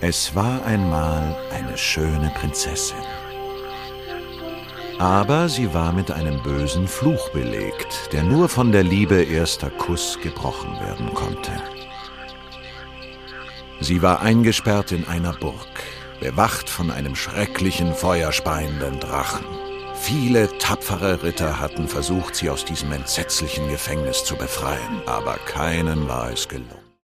Es war einmal eine schöne Prinzessin. Aber sie war mit einem bösen Fluch belegt, der nur von der Liebe erster Kuss gebrochen werden konnte. Sie war eingesperrt in einer Burg, bewacht von einem schrecklichen, feuerspeienden Drachen. Viele tapfere Ritter hatten versucht, sie aus diesem entsetzlichen Gefängnis zu befreien, aber keinen war es gelungen.